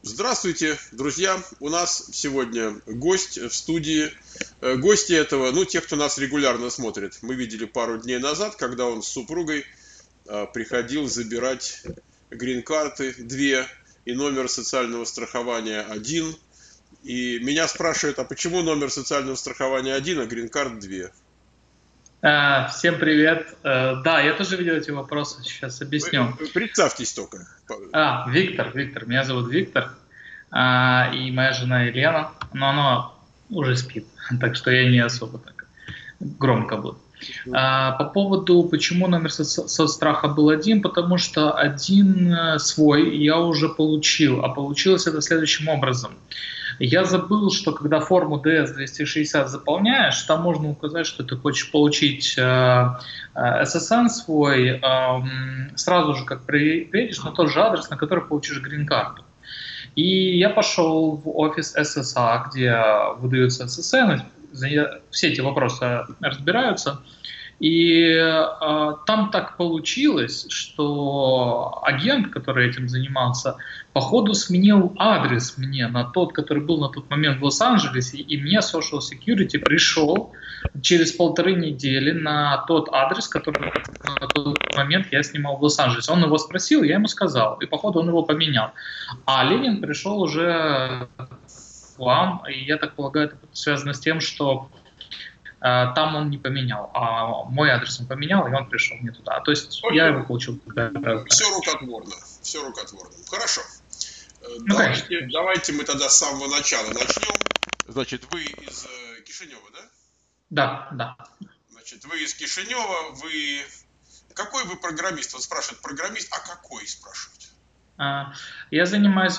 Здравствуйте, друзья! У нас сегодня гость в студии. Гости этого, тех, кто нас регулярно смотрит, мы видели пару дней назад, когда он с супругой приходил забирать грин-карты 2 и номер социального страхования 1. И меня спрашивают, а почему номер социального страхования 1, а грин-карт 2? Всем привет. Да, я тоже видел эти вопросы, сейчас объясню. Представьтесь только. Виктор, меня зовут Виктор, и моя жена Елена, но она уже спит, так что я не особо так громко буду. По поводу, почему номер соцстраха был 1, потому что 1 свой я уже получил, а получилось это следующим образом. Я забыл, что когда форму DS-260 заполняешь, там можно указать, что ты хочешь получить SSN свой, сразу же как приедешь на тот же адрес, на который получишь грин-карту. И я пошел в офис ССА, где выдаются SSN, все эти вопросы разбираются. И там так получилось, что агент, который этим занимался, походу сменил адрес мне на тот, который был на тот момент в Лос-Анджелесе, и мне Social Security пришел через 1,5 недели на тот адрес, который на тот момент я снимал в Лос-Анджелесе. Он его спросил, я ему сказал, и походу он его поменял. А Ленин пришел уже к вам, и я так полагаю, это связано с тем, что там он не поменял, а мой адрес он поменял, и он пришел мне туда. То есть я его получил. Все рукотворно. Хорошо. Конечно. Давайте мы тогда с самого начала начнем. Значит, вы из Кишинева, да? Да. Значит, вы из Кишинева, Какой вы программист? Вот спрашивают программист, а какой спрашивают? Я занимаюсь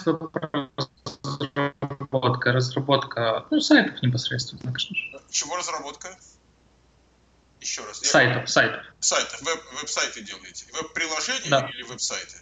разработка сайтов непосредственно, конечно же. Чего разработка? Еще раз. Сайтов. Сайтов. Веб-сайты делаете? Веб-приложения или веб-сайты?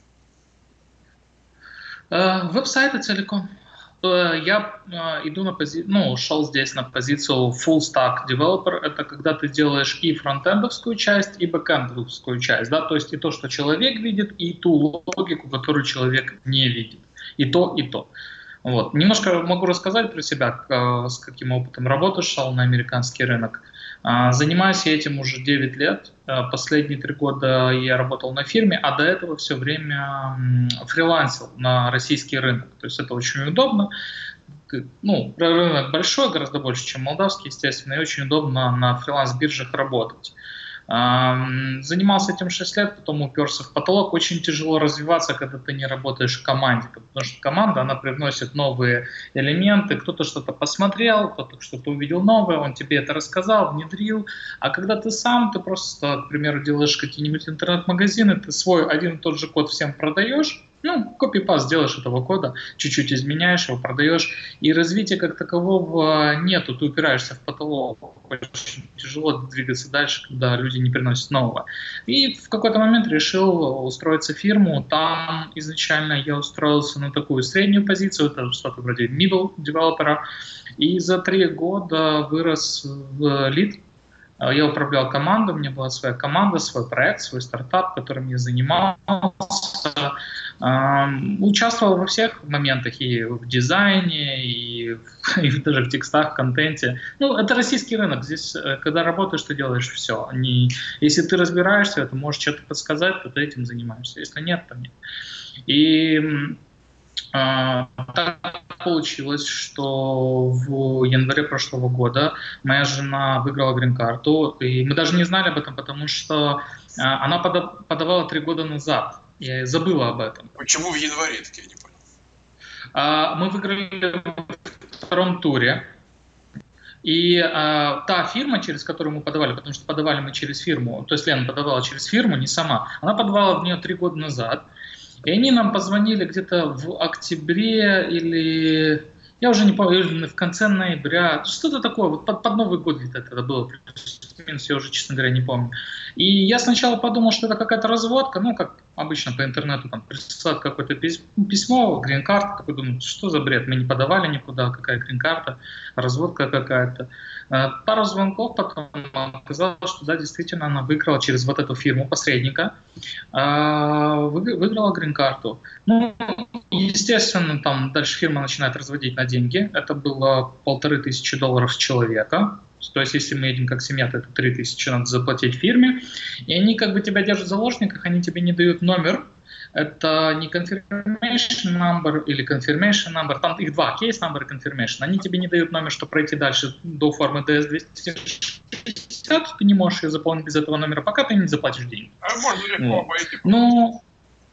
Веб-сайты целиком. Я шел здесь на позицию full stack developer. Это когда ты делаешь и фронтендовскую часть, и бэкэндовскую часть. Да? То есть и то, что человек видит, и ту логику, которую человек не видит. И то, и то. Вот. Немножко могу рассказать про себя, с каким опытом работы шел на американский рынок. Занимаюсь я этим уже 9 лет. Последние 3 года я работал на фирме, а до этого все время фрилансил на российский рынок. То есть это очень удобно. Рынок большой, гораздо больше, чем молдавский, естественно, и очень удобно на фриланс-биржах работать. Занимался этим 6 лет, потом уперся в потолок. Очень тяжело развиваться, когда ты не работаешь в команде, потому что команда, она привносит новые элементы, кто-то что-то посмотрел, кто-то что-то увидел новое, он тебе это рассказал, внедрил. А когда ты сам, ты просто, к примеру, делаешь какие-нибудь интернет-магазины, ты свой один и тот же код всем продаешь, копипаст делаешь этого кода, чуть-чуть изменяешь его, продаешь, и развития как такового нету, ты упираешься в потолок, очень тяжело двигаться дальше, когда люди не приносят нового. И в какой-то момент решил устроиться в фирму, там изначально я устроился на такую среднюю позицию, это что-то вроде middle девелопера, и за 3 года вырос в лид. Я управлял командой, у меня была своя команда, свой проект, свой стартап, которым я занимался. Участвовал во всех моментах, и в дизайне, и даже в текстах, в контенте. Это российский рынок. Здесь, когда работаешь, ты делаешь все. Если ты разбираешься, ты можешь что-то подсказать, то ты этим занимаешься. Если нет, то нет. И так получилось, что в январе прошлого года моя жена выиграла грин-карту, и мы даже не знали об этом, потому что она подавала 3 года назад. Я забыла об этом. Почему в январе, так я не понял? Мы выиграли в 2-м туре. И та фирма, через которую мы подавали, потому что подавали мы через фирму, то есть Лена подавала через фирму, не сама, она подавала в нее 3 года назад. И они нам позвонили где-то в октябре или, я уже не помню, в конце ноября, что-то такое, вот под Новый год где-то это было, плюс-минус, я уже, честно говоря, не помню. И я сначала подумал, что это какая-то разводка, как обычно по интернету там присылают какое-то письмо, грин-карта, такой думаю, что за бред, мы не подавали никуда, какая грин-карта, разводка какая-то. Пару звонков потом оказалось, что да, действительно она выиграла через вот эту фирму посредника, выиграла грин-карту. Ну, естественно, там дальше фирма начинает разводить на деньги. Это было $1500 с человека. То есть, если мы едем как семья, то это 3000 надо заплатить фирме. И они как бы тебя держат в заложниках, они тебе не дают номер. Это не confirmation number или confirmation number. Там их два, case number и confirmation. Они тебе не дают номер, чтобы пройти дальше до формы DS-260. Ты не можешь ее заполнить без этого номера, пока ты не заплатишь деньги. А можно легко обойти. Ну,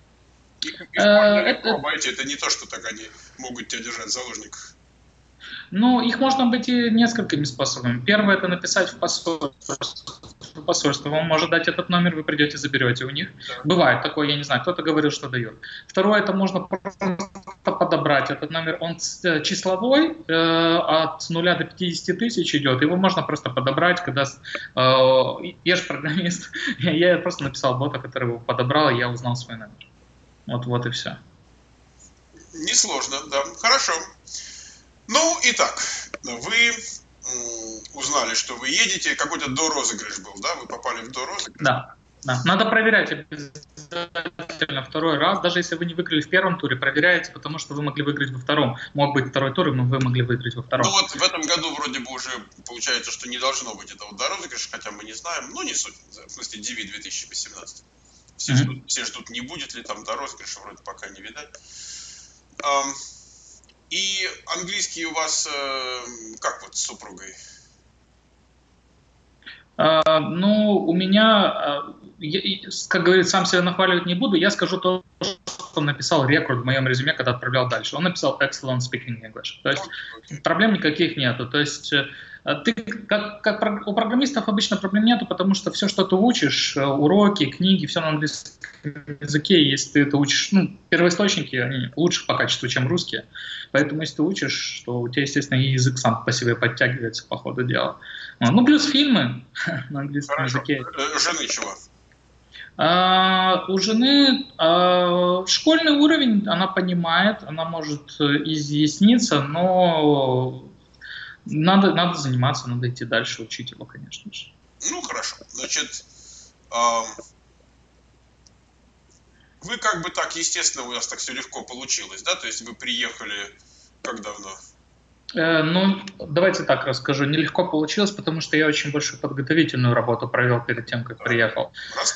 легко обойти. Это не то, что так они могут тебя держать в заложниках. Ну, их можно обойти несколькими способами. Первое – это написать в посольство. Вам может дать этот номер, вы придете, заберете у них. Да. Бывает такое, я не знаю, кто-то говорил, что дает. Второе – это можно просто подобрать этот номер. Он числовой, от 0 до 50 тысяч идет. Его можно просто подобрать, когда… я же программист. Я просто написал бота, который его подобрал, и я узнал свой номер. Вот и все. Несложно, да. Хорошо. Ну, итак, вы узнали, что вы едете, какой-то дорозыгрыш был, да? Вы попали в дорозыгрыш? Да. Надо проверять обязательно второй раз. Даже если вы не выиграли в первом туре, проверяйте, потому что вы могли выиграть во втором. Мог быть второй тур, но вы могли выиграть во втором. Ну вот в этом году вроде бы уже получается, что не должно быть этого дорозыгрыша, хотя мы не знаем. Ну, не суть. В смысле, DV 2018. Все ждут, не будет ли там дорозыгрыша, вроде пока не видать. И английский у вас как вот с супругой? Ну, у меня, как говорится, сам себя нахваливать не буду, я скажу то, что он написал рекорд в моем резюме, когда отправлял дальше. Он написал excellent speaking English. То есть проблем никаких нету. То есть ты, как у программистов обычно проблем нету, потому что все, что ты учишь, уроки, книги, все на английском языке, если ты это учишь, ну, первоисточники, они лучше по качеству, чем русские. Поэтому если ты учишь, то у тебя, естественно, и язык сам по себе подтягивается по ходу дела. Ну, плюс фильмы на английском языке. Жены чего? У жены школьный уровень, она понимает, она может изъясниться, но надо заниматься, надо идти дальше, учить его, конечно же. Ну, хорошо. Значит, вы как бы так, естественно, у нас так все легко получилось, да? То есть вы приехали как давно? Ну, давайте так расскажу. Нелегко получилось, потому что я очень большую подготовительную работу провел перед тем, как приехал.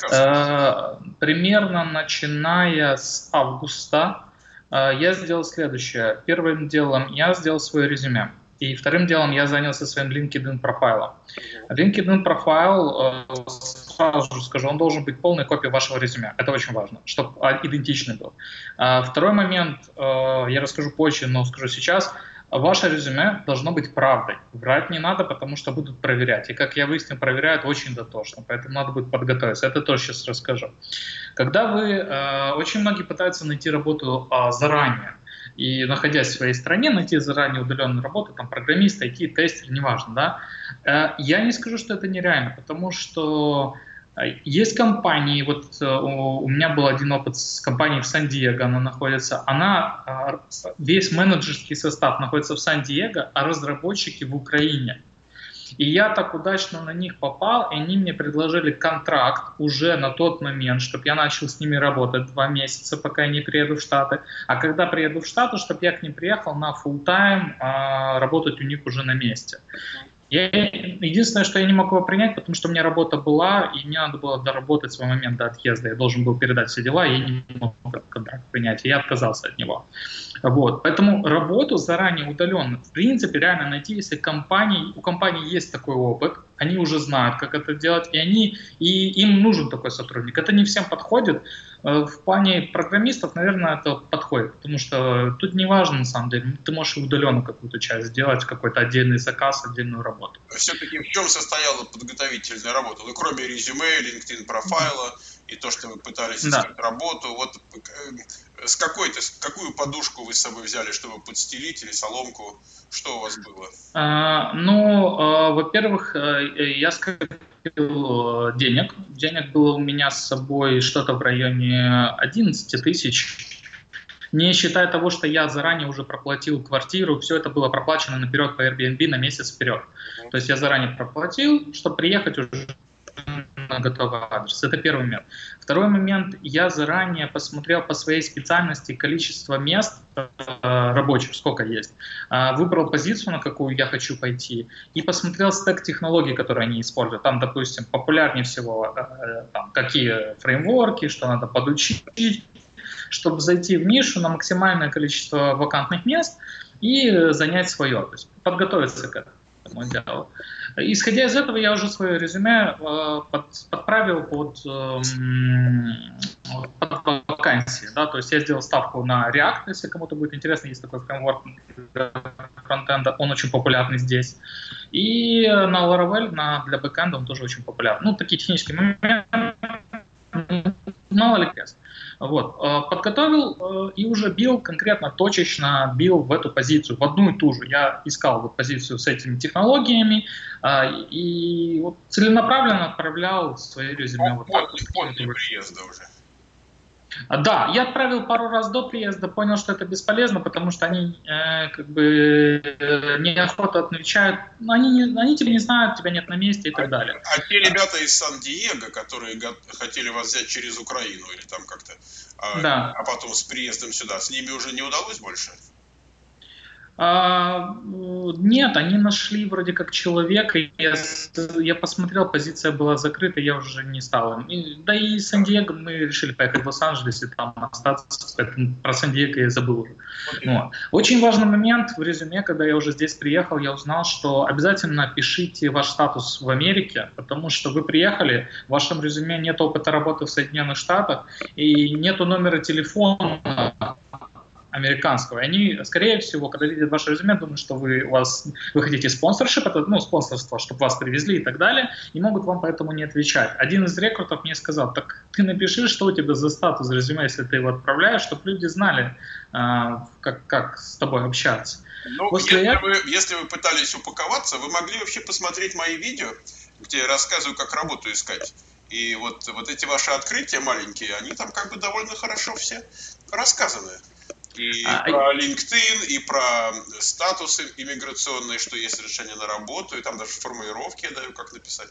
Примерно начиная с августа я сделал следующее. Первым делом я сделал свое резюме. И вторым делом я занялся своим LinkedIn профайлом. LinkedIn профайл, сразу же скажу, он должен быть полной копией вашего резюме. Это очень важно, чтобы идентичный был. Второй момент, я расскажу позже, но скажу сейчас. Ваше резюме должно быть правдой. Врать не надо, потому что будут проверять. И, как я выяснил, проверяют очень дотошно, поэтому надо будет подготовиться. Это тоже сейчас расскажу. Когда очень многие пытаются найти работу заранее, и, находясь в своей стране, найти заранее удаленную работу, там, программист, IT, тестер, неважно, да, я не скажу, что это нереально, потому что есть компании, вот у меня был один опыт с компанией в Сан-Диего, она находится, весь менеджерский состав находится в Сан-Диего, а разработчики в Украине. И я так удачно на них попал, и они мне предложили контракт уже на тот момент, чтобы я начал с ними работать 2 месяца, пока я не приеду в Штаты. А когда приеду в Штаты, чтобы я к ним приехал на full-time, работать у них уже на месте. Единственное, что я не мог его принять, потому что у меня работа была, и мне надо было доработать свой момент до отъезда. Я должен был передать все дела, и я не мог этот контракт принять, и я отказался от него. Вот. Поэтому работу заранее удаленно, в принципе, реально найти, если у компании есть такой опыт, они уже знают, как это делать, и им нужен такой сотрудник. Это не всем подходит. В плане программистов, наверное, это подходит, потому что тут не важно, на самом деле, ты можешь удаленно какую-то часть сделать, какой-то отдельный заказ, отдельную работу. Все-таки в чем состояла подготовительная работа? Ну, кроме резюме, LinkedIn профайла, и то, что вы пытались Да. искать работу. Вот какую подушку вы с собой взяли, чтобы подстелить, или соломку? Что у вас было? Во-первых, я скопил денег. Денег было у меня с собой что-то в районе 11 тысяч. Не считая того, что я заранее уже проплатил квартиру, все это было проплачено наперед по Airbnb на месяц вперед. То есть я заранее проплатил, чтобы приехать уже на готовый адрес. Это первый момент. Второй момент. Я заранее посмотрел по своей специальности количество мест рабочих, сколько есть. Выбрал позицию, на какую я хочу пойти, и посмотрел стек технологий, которые они используют. Там, допустим, популярнее всего какие фреймворки, что надо подучить, чтобы зайти в нишу на максимальное количество вакантных мест и занять свое, то есть подготовиться к этому делу. Исходя из этого, я уже свое резюме подправил под вакансии. Да? То есть я сделал ставку на React, если кому-то будет интересно, есть такой фреймворк фронтенда, он очень популярный здесь. И на Laravel для бэкэнда он тоже очень популярный. Ну, такие технические моменты, мало ли тест. Вот. Подготовил и уже бил конкретно, точечно бил в эту позицию, в одну и ту же. Я искал вот позицию с этими технологиями и вот целенаправленно отправлял свои резюме. После приезда уже. Да, я отправил пару раз до приезда, понял, что это бесполезно, потому что они неохотно отвечают, они тебя не знают, тебя нет на месте и так далее. А те ребята из Сан-Диего, которые хотели вас взять через Украину или там как-то, а потом с приездом сюда, с ними уже не удалось больше? Нет, они нашли вроде как человека. Я посмотрел, позиция была закрыта, я уже не стал. Да и Сан-Диего мы решили поехать в Лос-Анджелес и там остаться, поэтому про Сан-Диего я забыл уже. Вот. Очень важный момент в резюме, когда я уже здесь приехал, я узнал, что обязательно пишите ваш статус в Америке, потому что вы приехали, в вашем резюме нет опыта работы в Соединенных Штатах и нету номера телефона американского. И они, скорее всего, когда видят ваше резюме, думают, что вы хотите спонсоршип, спонсорство, чтобы вас привезли и так далее, и могут вам поэтому не отвечать. Один из рекрутов мне сказал: так ты напиши, что у тебя за статус резюме, если ты его отправляешь, чтобы люди знали, как с тобой общаться. Ну, если вы пытались упаковаться, вы могли вообще посмотреть мои видео, где я рассказываю, как работу искать. И вот эти ваши открытия маленькие, они там как бы довольно хорошо все рассказаны. И про LinkedIn, и про статусы иммиграционные, что есть решение на работу, и там даже формулировки я даю, как написать.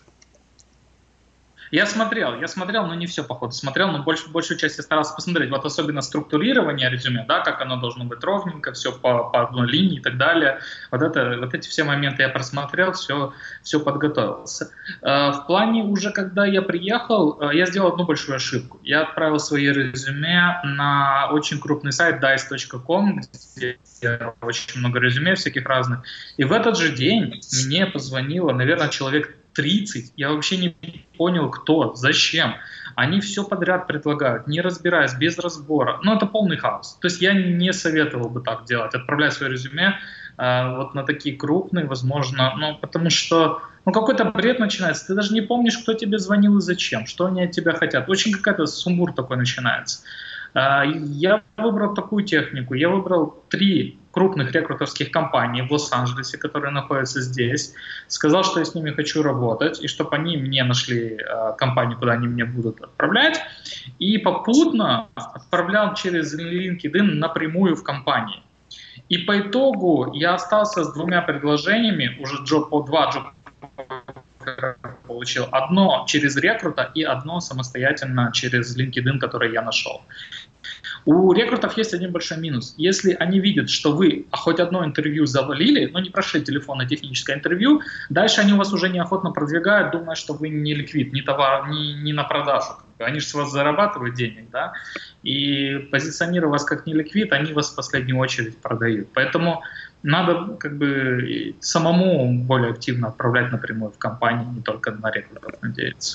Я смотрел, но не все, походу, смотрел, но большую часть я старался посмотреть. Вот особенно структурирование резюме, да, как оно должно быть ровненько, все по одной линии и так далее. Вот эти все моменты я просмотрел, все подготовился. В плане уже, когда я приехал, я сделал одну большую ошибку. Я отправил свои резюме на очень крупный сайт dice.com, где очень много резюме всяких разных. И в этот же день мне позвонило, наверное, человек 30, я вообще не понял, кто, зачем. Они все подряд предлагают, не разбираясь, без разбора. Ну, это полный хаос. То есть я не советовал бы так делать, отправлять свое резюме вот на такие крупные, возможно, потому что какой-то бред начинается. Ты даже не помнишь, кто тебе звонил и зачем, что они от тебя хотят. Очень какой-то сумбур такой начинается. Я выбрал такую технику. Я выбрал 3 крупных рекрутерских компаний в Лос-Анджелесе, которые находятся здесь. Сказал, что я с ними хочу работать, и чтобы они мне нашли компанию, куда они меня будут отправлять. И попутно отправлял через LinkedIn напрямую в компании. И по итогу я остался с 2 предложениями, уже 2 джоба получил. Одно через рекрута и одно самостоятельно через LinkedIn, который я нашел. У рекрутов есть один большой минус. Если они видят, что вы хоть одно интервью завалили, но не прошли телефонно-техническое интервью, дальше они вас уже неохотно продвигают, думая, что вы не ликвид, не товар, не на продажу. Они же с вас зарабатывают денег, да? И позиционируя вас как не ликвид, они вас в последнюю очередь продают. Поэтому надо как бы самому более активно отправлять напрямую в компании, не только на рекрутов надеяться.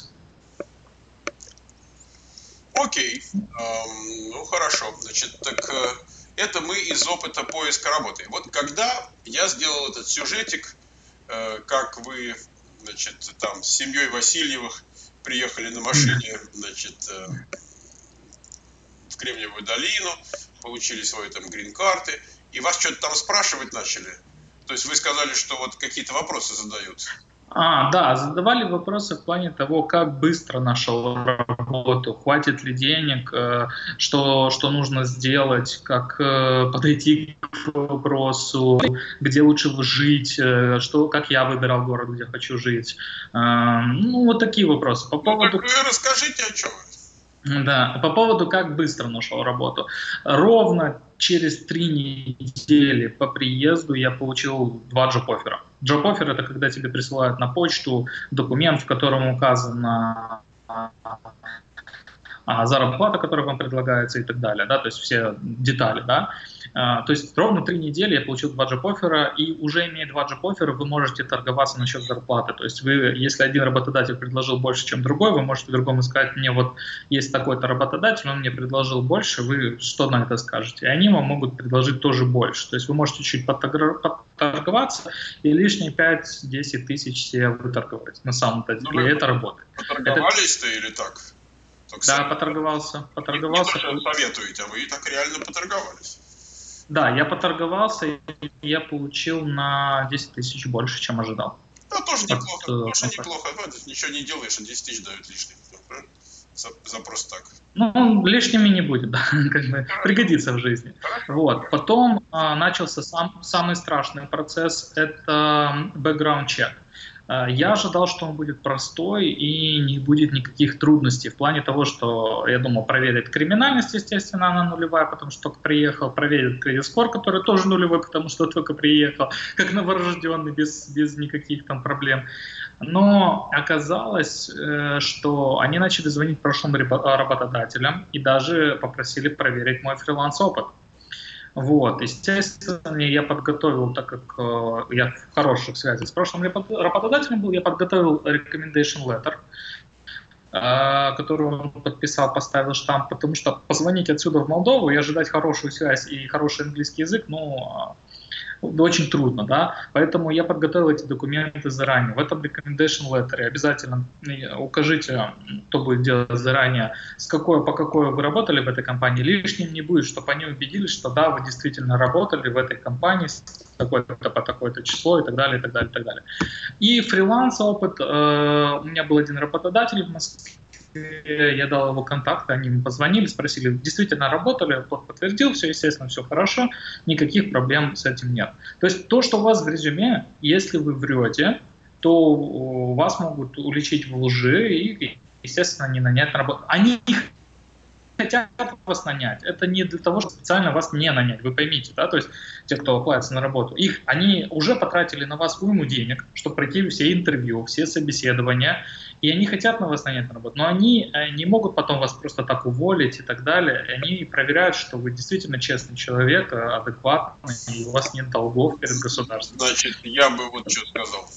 Окей, ну хорошо, значит, так это мы из опыта поиска работы. Вот когда я сделал этот сюжетик, как вы, значит, там с семьей Васильевых приехали на машине, значит, в Кремниевую долину, получили свои там грин-карты, и вас что-то там спрашивать начали. То есть вы сказали, что вот какие-то вопросы задают. Да, задавали вопросы в плане того, как быстро нашел работу, хватит ли денег, что нужно сделать, как подойти к вопросу, где лучше жить, как я выбирал город, где хочу жить. Ну, вот такие вопросы. По поводу... Так расскажите, о чем вы. Да, по поводу, как быстро нашел работу. Ровно через 3 недели по приезду я получил 2 джоб-оффера. Джоб-оффер — это когда тебе присылают на почту документ, в котором указана зарплата, которая вам предлагается и так далее, да, то есть все детали, да. То есть ровно 3 недели я получил 2 джоб-оффера, и уже имея 2 джоб-оффера, вы можете торговаться насчет зарплаты. То есть вы, если один работодатель предложил больше, чем другой, вы можете другому сказать: мне вот есть такой-то работодатель, он мне предложил больше, вы что на это скажете? И они вам могут предложить тоже больше. То есть вы можете чуть поторговаться и лишние 5-10 тысяч себе выторговать. На самом-то деле это работает. Поторговались-то или так? Да, поторговался. Не то, что советуете, а вы и так реально поторговались. Да, я поторговался, и я получил на 10 тысяч больше, чем ожидал. Да, тоже неплохо. Тоже неплохо. Ничего не делаешь, а 10 тысяч дают лишних. За просто так. Ну, лишними не будет, да, как бы пригодится в жизни. Вот. Потом начался самый страшный процесс, это background check. Я ожидал, что он будет простой и не будет никаких трудностей в плане того, что, я думал, проверит криминальность, естественно, она нулевая, потому что только приехал, проверит кредит-скор, который тоже нулевой, потому что только приехал, как новорожденный, без никаких там проблем. Но оказалось, что они начали звонить прошлым работодателям и даже попросили проверить мой фриланс-опыт. Вот, естественно, я подготовил, так как я в хороших связях с прошлым работодателем был, я подготовил recommendation letter, который он подписал, поставил штамп, потому что позвонить отсюда в Молдову и ожидать хорошую связь и хороший английский язык, очень трудно, да, поэтому я подготовил эти документы заранее. В этом recommendation letter обязательно укажите, кто будет делать заранее, по какой вы работали в этой компании. Лишним не будет, чтобы они убедились, что да, вы действительно работали в этой компании с такое-то по такое-то число и так далее, и так далее, и так далее. И фриланс-опыт. У меня был один работодатель в Москве, я дал его контакты, они мне позвонили, спросили, действительно работали, тот подтвердил, все, естественно, все хорошо, никаких проблем с этим нет. То есть то, что у вас в резюме, если вы врете, то вас могут уличить в лжи и, естественно, не нанять на работу. Они хотят вас нанять. Это не для того, чтобы специально вас не нанять, вы поймите, да, то есть те, кто оплатится на работу, они уже потратили на вас уйму денег, чтобы пройти все интервью, все собеседования, и они хотят на вас нанять на работу, но они не могут потом вас просто так уволить и так далее, и они проверяют, что вы действительно честный человек, адекватный, и у вас нет долгов перед государством. Значит, я бы вот что сказал.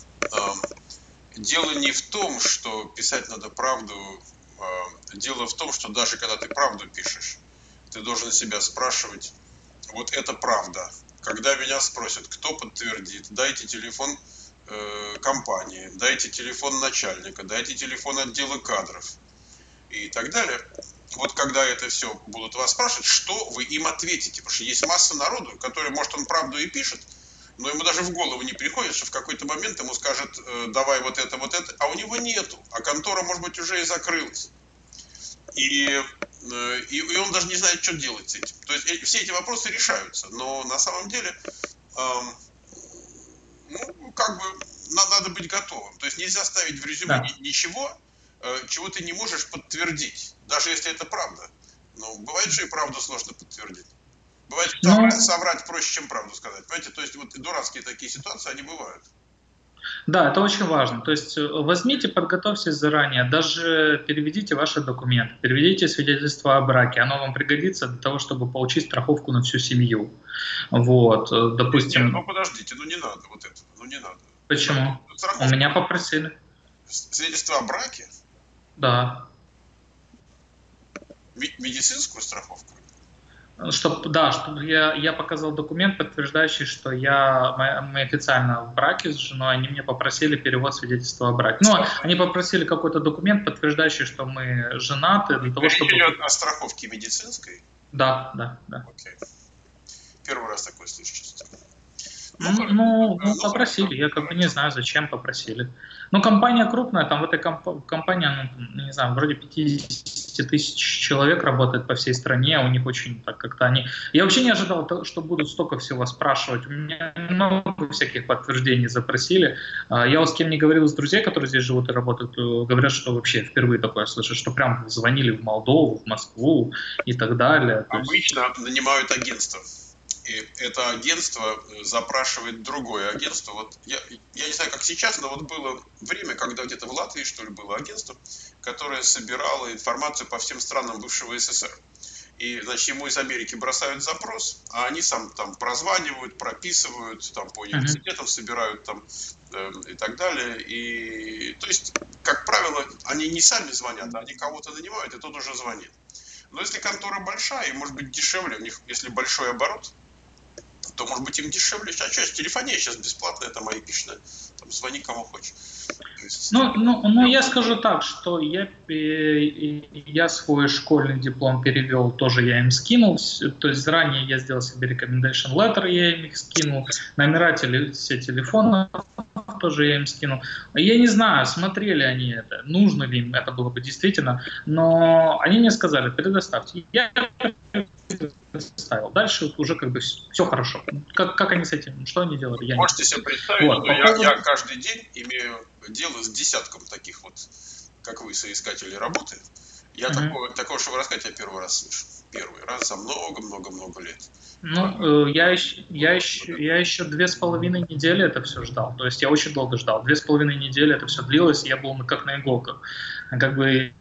Дело не в том, что писать надо правду. Дело в том, что даже когда ты правду пишешь, ты должен себя спрашивать: вот это правда. Когда меня спросят, кто подтвердит, дайте телефон компании, дайте телефон начальника, дайте телефон отдела кадров и так далее. Вот когда это все будут вас спрашивать, что вы им ответите? Потому что есть масса народу, который, может, он правду и пишет, но ему даже в голову не приходит, что в какой-то момент ему скажет: давай вот это, а у него нету, а контора, может быть, уже и закрылась. И он даже не знает, что делать с этим. То есть все эти вопросы решаются, но на самом деле, надо быть готовым. То есть нельзя ставить в резюме ничего, чего ты не можешь подтвердить, даже если это правда. Но бывает, что и правду сложно подтвердить. Бывает, что соврать проще, чем правду сказать. Понимаете, то есть вот дурацкие такие ситуации, они бывают. Да, это очень важно. То есть возьмите, подготовьтесь заранее, даже переведите ваши документы, переведите свидетельство о браке. Оно вам пригодится для того, чтобы получить страховку на всю семью. Вот, допустим... Нет, подождите, не надо вот это, не надо. Почему? У меня попросили. Свидетельство о браке? Да. Медицинскую страховку? Чтобы я показал документ, подтверждающий, что мы официально в браке с женой, они мне попросили перевод свидетельства о браке. Ну, они попросили какой-то документ, подтверждающий, что мы женаты, для того, чтобы... Речь идет о страховке медицинской? Да. Окей. Первый раз такое слышу, честно. Попросили, я как бы не знаю, зачем попросили. Ну, компания крупная, там в этой компании, не знаю, вроде 50 тысяч человек работает по всей стране, у них очень так как-то они... Я вообще не ожидал, что будут столько всего спрашивать. У меня много всяких подтверждений запросили. Я вот с кем не говорил, с друзей, которые здесь живут и работают, говорят, что вообще впервые такое слышу, что прям звонили в Молдову, в Москву и так далее. Обычно нанимают агентство. И это агентство запрашивает другое агентство. Вот я не знаю, как сейчас, но вот было время, когда где-то в Латвии, что ли, было агентство, которое собирало информацию по всем странам бывшего СССР. И, значит, ему из Америки бросают запрос, а они сам там прозванивают, прописывают, там по университетам собирают там и так далее. И, то есть, как правило, они не сами звонят, а они кого-то нанимают, и тот уже звонит. Но если контора большая, и может быть дешевле, у них, если большой оборот, то, может быть, им дешевле. А что, телефония сейчас бесплатная, там айпишная, там звони кому хочешь. Я скажу так, что я свой школьный диплом перевел, тоже я им скинул, то есть ранее я сделал себе recommendation letter, я им их скинул, номера все телефона тоже я им скинул. Я не знаю, смотрели они это, нужно ли им это было бы действительно, но они мне сказали, предоставьте. Я предоставил. Дальше уже как бы все хорошо. Как они с этим, что они делали? Можете себе представить, вот, я каждый день имею дело с десятком таких вот, как вы, соискателей работы. Я такого, что вы рассказать, я первый раз слышу. Первый раз за много-много-много лет. Я еще 2,5 недели это все ждал. То есть я очень долго ждал. 2,5 недели это все длилось, и я был как на иголках. Как бы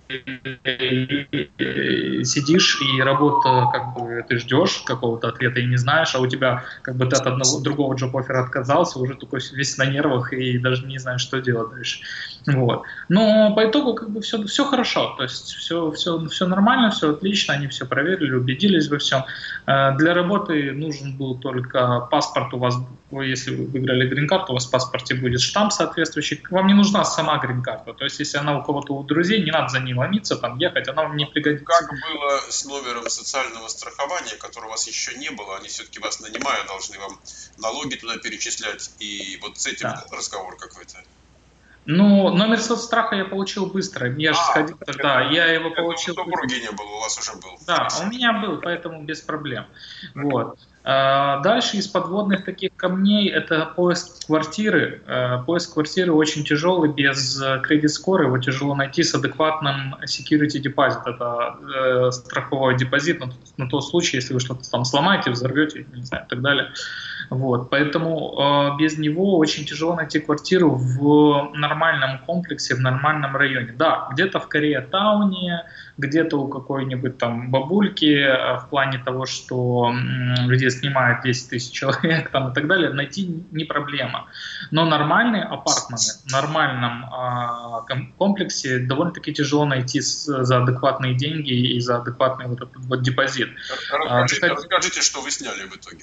сидишь и работа, как бы ты ждешь какого-то ответа и не знаешь, а у тебя как бы ты от одного другого джоб-оффера отказался, уже такой весь на нервах и даже не знаешь, что делать дальше. Вот. Но по итогу как бы все хорошо, то есть все нормально, все отлично, они все проверили, убедились во всем. Для работы нужен был только паспорт, у вас, если вы выиграли грин-карту, у вас в паспорте будет штамп соответствующий, вам не нужна сама грин-карта, то есть если она у кого-то у друзей, не надо за ней ломиться, там ехать, она вам не пригодится. Как было с номером социального страхования, которого у вас еще не было, они все-таки вас нанимая, должны вам налоги туда перечислять, и вот с этим разговор какой-то. Ну, номер соцстраха я получил быстро. Я же сходил тогда, я его получил. У супруги не было, у вас уже был. Да, у меня был, поэтому без проблем. Вот. Дальше из подводных таких камней это поиск квартиры. Поиск квартиры очень тяжелый, без кредит-скора его тяжело найти с адекватным security deposit. Это страховой депозит на тот случай, если вы что-то там сломаете, взорвете, не знаю, и так далее. Вот, поэтому без него очень тяжело найти квартиру в нормальном комплексе, в нормальном районе. Да, где-то в Кореятауне, где-то у какой-нибудь там бабульки в плане того, что где снимают 10 тысяч человек там, и так далее, найти не проблема. Но нормальные апартменты в нормальном комплексе довольно-таки тяжело найти за адекватные деньги и за адекватный вот этот вот депозит. Расскажите, что вы сняли в итоге.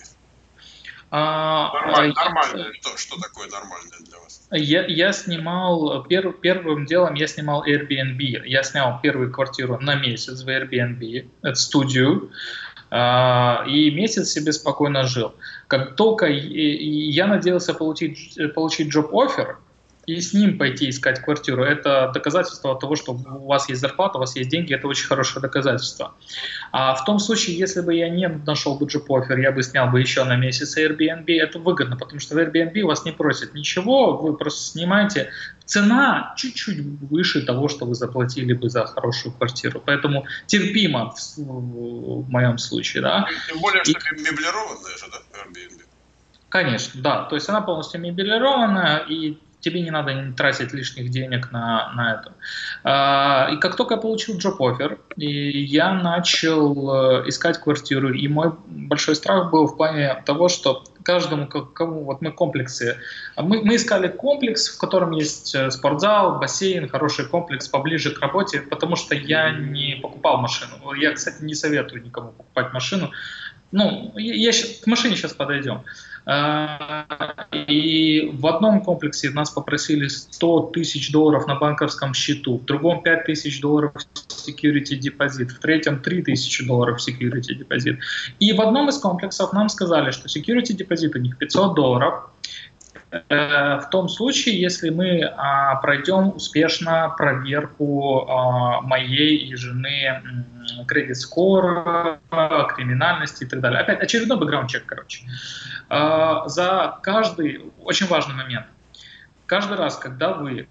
Нормальное. Что такое нормальное для вас? Я снимал, первым делом я снимал Airbnb. Я снял первую квартиру на месяц в Airbnb, это студию, и месяц себе спокойно жил. Как только я надеялся получить job-offer, и с ним пойти искать квартиру, это доказательство того, что у вас есть зарплата, у вас есть деньги, это очень хорошее доказательство. А в том случае, если бы я не нашел бы job-offer, я бы снял бы еще на месяц Airbnb, это выгодно, потому что в Airbnb вас не просят ничего, вы просто снимаете. Цена чуть-чуть выше того, что вы заплатили бы за хорошую квартиру, поэтому терпимо в моем случае. Да? Тем более, что меблированная же, да, Airbnb? Конечно, да, то есть она полностью меблированная, и тебе не надо тратить лишних денег на это. И как только я получил job-offer, я начал искать квартиру. И мой большой страх был в плане того, что каждому, вот мы комплексы, мы искали комплекс, в котором есть спортзал, бассейн, хороший комплекс поближе к работе, потому что я не покупал машину. Я, кстати, не советую никому покупать машину. Ну, к машине сейчас подойдем. И в одном комплексе нас попросили $100 тысяч на банковском счету, в другом $5 тысяч security депозит, в третьем $3 тысячи security депозит. И в одном из комплексов нам сказали, что security депозит у них $500, в том случае, если мы пройдем успешно проверку моей и жены кредит-скора, криминальности и так далее. Опять очередной бэкграунд-чек, короче. За каждый, очень важный момент, каждый раз, когда вы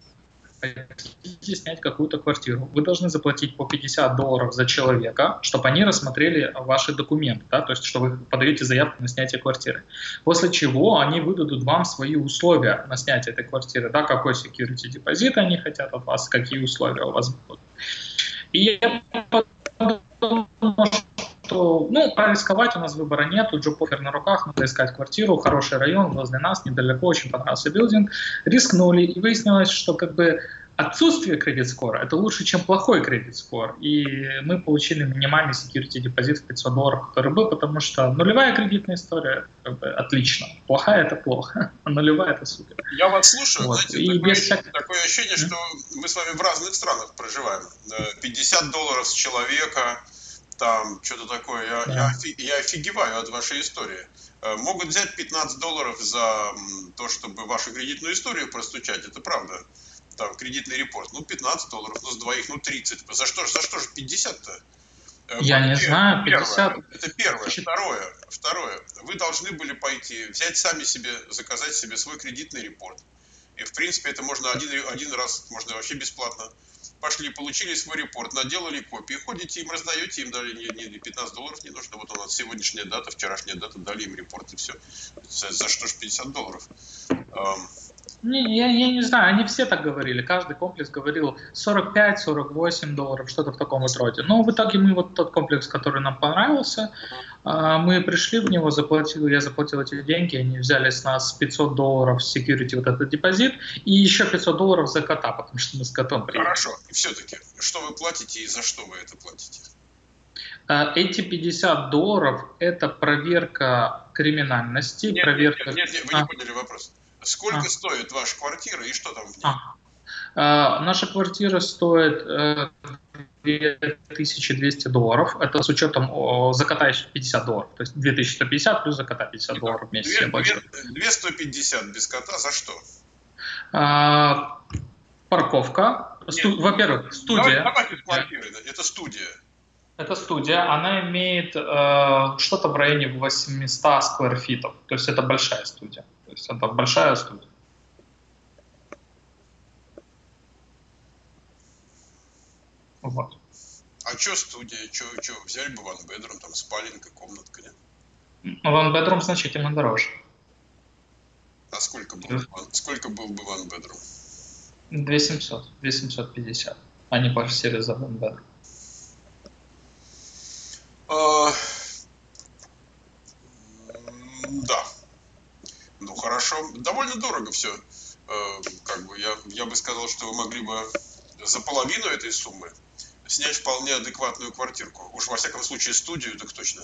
хотите снять какую-то квартиру, вы должны заплатить по $50 за человека, чтобы они рассмотрели ваши документы, да, то есть, что вы подаете заявку на снятие квартиры. После чего они выдадут вам свои условия на снятие этой квартиры, да, какой security депозит они хотят от вас, какие условия у вас будут. И я подумал, что, рисковать у нас выбора нет, джоб-оффер на руках, надо искать квартиру, хороший район, возле нас, недалеко, очень понравился билдинг. Рискнули, и выяснилось, что отсутствие кредит-скора – это лучше, чем плохой кредит-скор. И мы получили минимальный security депозит в $500, который был, потому что нулевая кредитная история отлично, плохая – это плохо, а нулевая – это супер. Я вас слушаю, вот. знаете, такое ощущение, что мы с вами в разных странах проживаем. $50 с человека, там что-то такое. Я офигеваю от вашей истории. Могут взять $15 за то, чтобы вашу кредитную историю простучать, это правда. Там кредитный репорт, $15, с двоих, 30. За что же 50-то? Я не знаю, 50. Это первое. Второе. Вы должны были пойти, взять сами себе, заказать себе свой кредитный репорт. И в принципе это можно один раз, можно вообще бесплатно. Пошли, получили свой репорт, наделали копии, ходите им, раздаете им, дали не $15 не нужно, вот у нас сегодняшняя дата, вчерашняя дата, дали им репорт и все. За что же $50? Я не знаю, они все так говорили, каждый комплекс говорил $45-48, что-то в таком вот роде. Но в итоге мы тот комплекс, который нам понравился, мы пришли в него, я заплатил эти деньги, они взяли с нас $500 security, вот этот депозит, и еще $500 за кота, потому что мы с котом приехали. Хорошо, и все-таки, что вы платите и за что вы это платите? Эти $50 это проверка криминальности, Нет, вы не поняли вопрос. Сколько стоит ваша квартира и что там в ней? Наша квартира стоит $2200. Это с учетом за кота еще $50. То есть $2150 плюс за кота $50 в месяц. 2150 без кота за что? Парковка. Во-первых, студия. Давайте с квартиры. Это студия. Это студия. Она имеет что-то в районе 800 сквер-фитов. То есть это большая студия. То есть это большая студия. Вот. А что студия? Что взяли бы one bedroom, там спаленка, комнатка, нет? One bedroom значительно дороже. А сколько был бы one bedroom? 2700, 2750. Они просили за one bedroom. Да. Хорошо. Довольно дорого все. Я бы сказал, что вы могли бы за половину этой суммы снять вполне адекватную квартирку. Уж во всяком случае студию, так точно.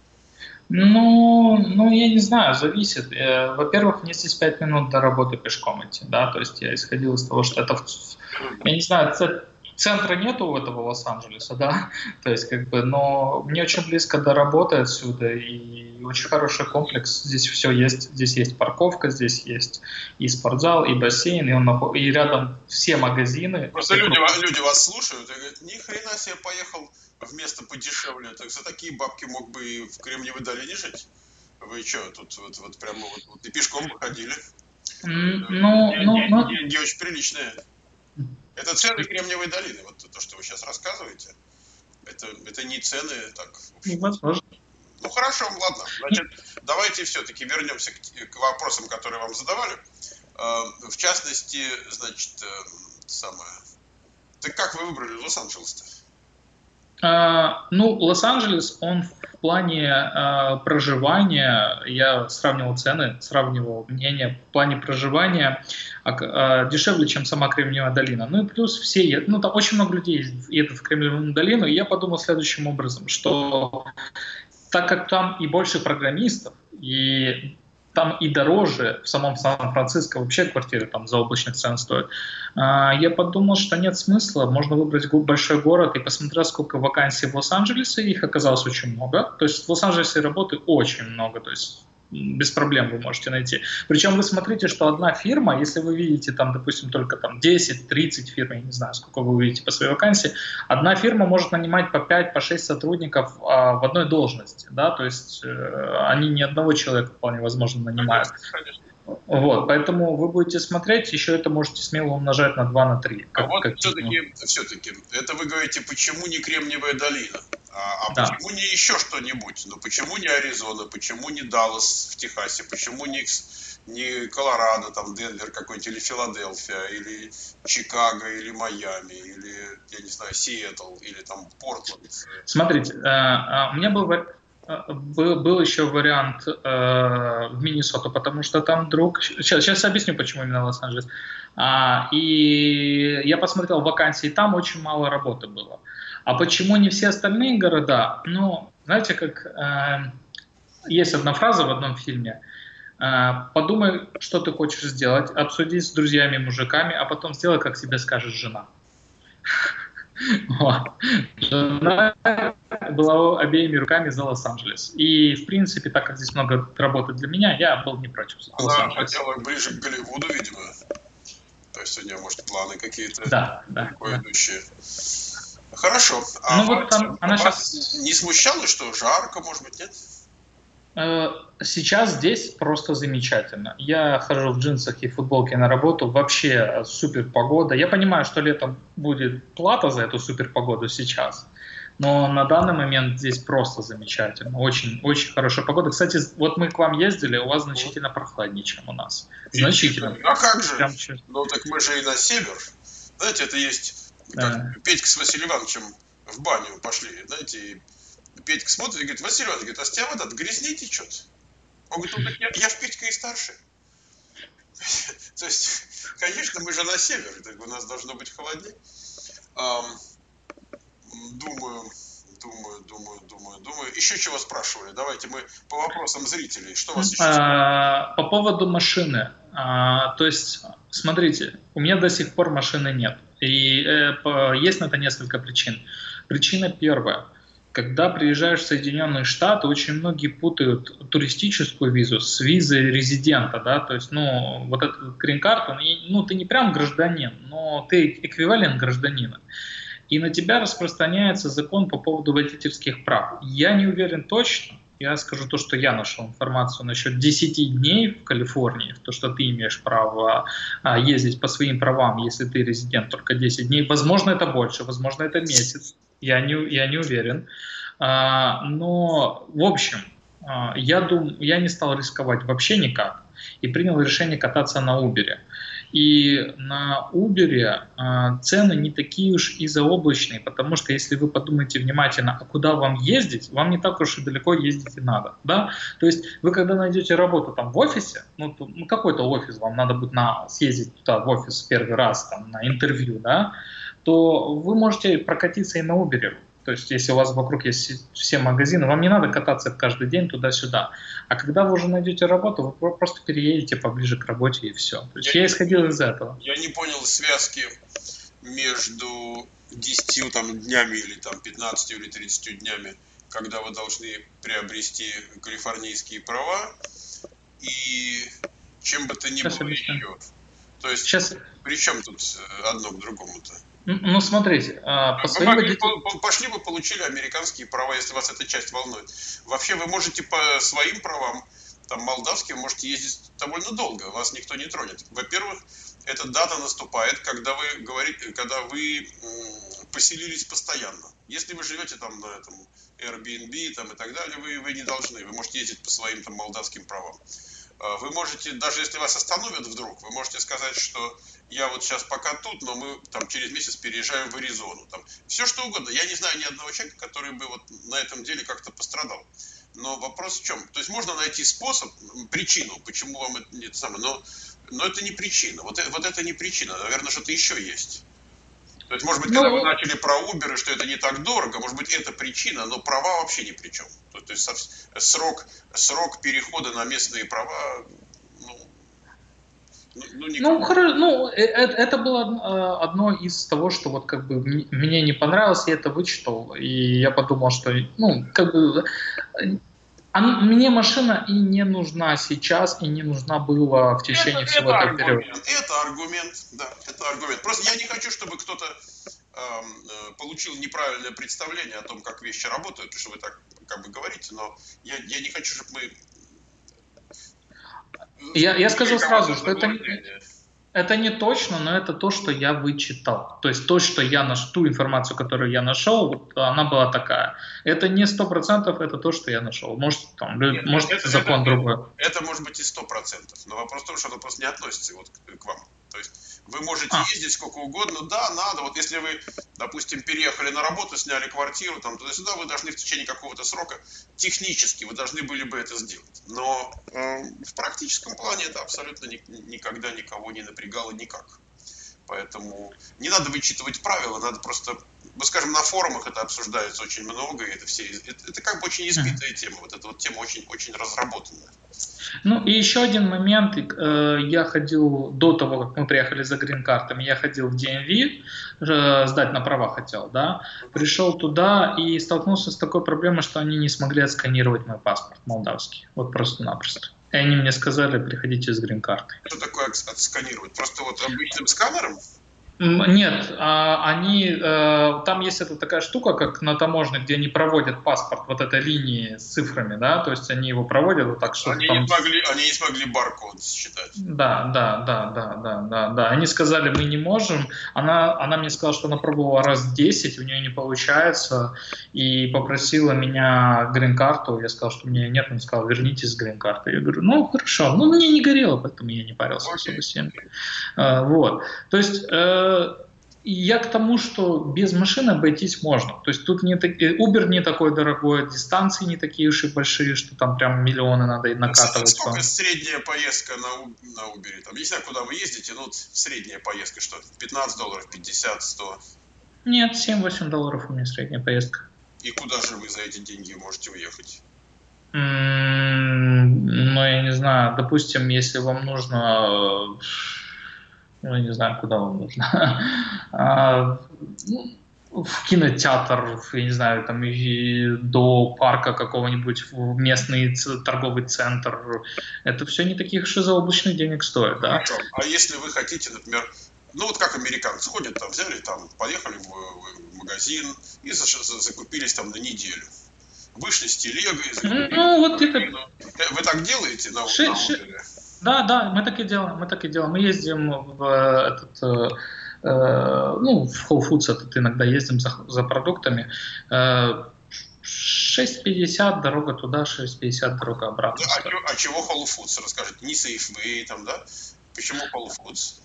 Я не знаю, зависит. Во-первых, мне здесь 5 минут до работы пешком идти, да, то есть я исходил из того, что это, я не знаю, центра нету у этого Лос-Анджелеса, да, то есть но мне очень близко до работы отсюда, и очень хороший комплекс, здесь все есть, здесь есть парковка, здесь есть и спортзал, и бассейн, и рядом все магазины. Просто люди вас слушают и говорят, ни хрена себе поехал в место подешевле, так за такие бабки мог бы и в Кремниевой долине жить. Вы что, тут вот прямо и пешком бы ходили? Деньги очень приличные. Это цены Кремниевой долины, вот то, что вы сейчас рассказываете. Это не цены, так. Невозможно. Хорошо, ладно. Значит, давайте все-таки вернемся к вопросам, которые вам задавали. В частности, значит, Так как вы выбрали Лос-Анджелес-то? Лос-Анджелес, он в плане проживания, я сравнивал цены, сравнивал мнения, в плане проживания дешевле, чем сама Кремниевая долина. И плюс все, там очень много людей едут в Кремниевую долину, и я подумал следующим образом, что так как там и больше программистов, и там и дороже в самом Сан-Франциско вообще квартиры там заоблачных цен стоят, я подумал, что нет смысла, можно выбрать большой город и посмотреть, сколько вакансий в Лос-Анджелесе, их оказалось очень много, то есть в Лос-Анджелесе работы очень много, то есть без проблем вы можете найти. Причем вы смотрите, что одна фирма, если вы видите там, допустим, только там 10-30 фирм, я не знаю, сколько вы увидите по своей вакансии, одна фирма может нанимать по 5-6 сотрудников в одной должности, да, то есть они ни одного человека вполне возможно нанимают. Конечно. Вот, поэтому вы будете смотреть, еще это можете смело умножать на 2, на 3. Все-таки, это вы говорите, почему не Кремниевая долина? Да. Почему не еще что-нибудь? Ну почему не Аризона? Почему не Даллас в Техасе? Почему не Колорадо, там Денвер какой-нибудь, или Филадельфия, или Чикаго, или Майами, или, я не знаю, Сиэтл, или там Портленд? Смотрите, у меня был еще вариант в Миннесоту, потому что там друг... Сейчас объясню, почему именно Лос-Анджелес. И я посмотрел вакансии, там очень мало работы было. А почему не все остальные города? Ну, знаете, как есть одна фраза в одном фильме. Подумай, что ты хочешь сделать, обсуди с друзьями, мужиками, а потом сделай, как тебе скажет жена. Жена была обеими руками за Лос-Анджелес. И, в принципе, так как здесь много работы для меня, я был не против Лос-Анджелеса. Она хотела ближе к Голливуду, видимо. То есть у нее, может, планы какие-то идущие. Хорошо. Она сейчас... не смущало, что жарко, может быть, нет? Сейчас здесь просто замечательно. Я хожу в джинсах и футболке на работу. Вообще супер погода. Я понимаю, что летом будет плата за эту супер погоду сейчас. Но на данный момент здесь просто замечательно. Очень, очень хорошая погода. Кстати, вот мы к вам ездили, у вас значительно прохладнее, чем у нас. Значительно. А как же? Ну так мы же и на север. Знаете, это есть... Как Петька с Василием Ивановичем в баню пошли, знаете, и Петька смотрит и говорит: Василий Иванович, говорит, а с тебя вода грязнее течет? Он говорит: ну так я ж Петька и старше. То есть, конечно, мы же на север, у нас должно быть холоднее. Думаю. Еще чего спрашивали? Давайте мы по вопросам зрителей. Что у вас еще? По поводу машины. То есть, смотрите, у меня до сих пор машины нет. И есть на это несколько причин. Причина первая. Когда приезжаешь в Соединенные Штаты, очень многие путают туристическую визу с визой резидента, да, то есть, вот этот грин-карта, ты не прям гражданин, но ты эквивалент гражданина. И на тебя распространяется закон по поводу водительских прав. Я не уверен точно, я скажу то, что я нашел информацию насчет 10 дней в Калифорнии, то, что ты имеешь право ездить по своим правам, если ты резидент, только 10 дней. Возможно, это больше, возможно, это месяц, я не уверен. Но, в общем, я не стал рисковать вообще никак и принял решение кататься на Uber. И на Uber цены не такие уж и заоблачные, потому что если вы подумаете внимательно, а куда вам ездить, вам не так уж и далеко ездить и надо. Да? То есть вы когда найдете работу там в офисе, какой-то офис, вам надо будет съездить туда в офис первый раз там, на интервью, да, то вы можете прокатиться и на Uber. То есть, если у вас вокруг есть все магазины, вам не надо кататься каждый день туда-сюда. А когда вы уже найдете работу, вы просто переедете поближе к работе и все. То есть, я исходил из этого. Я не понял связки между 10 днями или 15 или 30 днями, когда вы должны приобрести калифорнийские права, и чем бы то ни было еще. То есть, при чем тут одно к другому-то? Смотрите, пошли бы получили американские права, если вас эта часть волнует. Вообще вы можете по своим правам, молдавским, можете ездить довольно долго, вас никто не тронет. Во-первых, эта дата наступает, когда вы поселились постоянно. Если вы живете на этом Airbnb и так далее, вы не должны, вы можете ездить по своим молдавским правам. Вы можете, даже если вас остановят вдруг, вы можете сказать, что я вот сейчас пока тут, но мы через месяц переезжаем в Аризону. Все что угодно. Я не знаю ни одного человека, который бы вот на этом деле как-то пострадал. Но вопрос в чем? То есть можно найти способ, причину, почему вам это не самое, но это не причина. Вот это не причина. Наверное, что-то еще есть. То есть, может быть, когда вы начали про Uber, и что это не так дорого, может быть, это причина, но права вообще ни при чем. То есть срок перехода на местные права, это было одно из того, что вот как бы мне не понравилось, я это вычитал, и я подумал, что, мне машина и не нужна сейчас, и не нужна была в течение всего этого периода. Это аргумент, да, это аргумент. Просто я не хочу, чтобы кто-то получил неправильное представление о том, как вещи работают, потому что вы так как бы говорите, но я не хочу, чтобы мы... Я скажу сразу, что это не точно, но это то, что я вычитал. То есть ту информацию, которую я нашел, вот, она была такая. Это не 100%, это то, что я нашел. Может, закон другой. Это может быть и 100%. Но вопрос в том, что оно просто не относится вот к вам. То есть вы можете ездить сколько угодно, да, надо. Вот если вы, допустим, переехали на работу, сняли квартиру, там туда-сюда, вы должны в течение какого-то срока, технически вы должны были бы это сделать. Но в практическом плане это абсолютно никогда никого не напрягало никак. Поэтому не надо вычитывать правила, надо просто, скажем, на форумах это обсуждается очень много, и это как бы очень избитая тема, вот эта вот тема очень разработанная. И еще один момент, я ходил, до того, как мы приехали за грин-картами, я ходил в DMV, сдать на права хотел, да, пришел туда и столкнулся с такой проблемой, что они не смогли отсканировать мой паспорт молдавский, вот просто-напросто. И они мне сказали, приходите с грин-картой. Что такое отсканировать? Просто вот обычным сканером? Нет, там есть такая штука, как на таможне, где они проводят паспорт вот этой линии с цифрами, да, то есть они его проводят вот так, что они не смогли баркод считать. Да. Они сказали, мы не можем. Она мне сказала, что она пробовала раз 10, у нее не получается, и попросила меня грин-карту. Я сказал, что у меня нет, он сказал, вернитесь с грин-картой. Я говорю, хорошо, мне не горело, поэтому я не парился особо сильно. Вот, то есть я к тому, что без машины обойтись можно. То есть тут Uber не такой дорогой, дистанции не такие уж и большие, что там прям миллионы надо накатывать. Сколько средняя поездка на Uber? Там, не знаю, куда вы ездите, средняя поездка что? $15, 50, 100? Нет, $7-8 у меня средняя поездка. И куда же вы за эти деньги можете уехать? Я не знаю, допустим, если вам нужно... Я не знаю, куда вам нужно. В кинотеатр, я не знаю, там и до парка какого-нибудь, в местный торговый центр. Это все не таких уж и заоблачных денег стоит, да? А если вы хотите, например, как американцы ходят, там взяли, там поехали в магазин и закупились там на неделю. Вышли с телегой, закупили. Вы так делаете на Uber? Да, мы так и делаем. Мы ездим в Whole Foods иногда ездим за продуктами. 6.50 дорога туда, 6.50 дорога обратно. А чего Whole Foods? Расскажите, не Safeway там, да? Почему Whole Foods?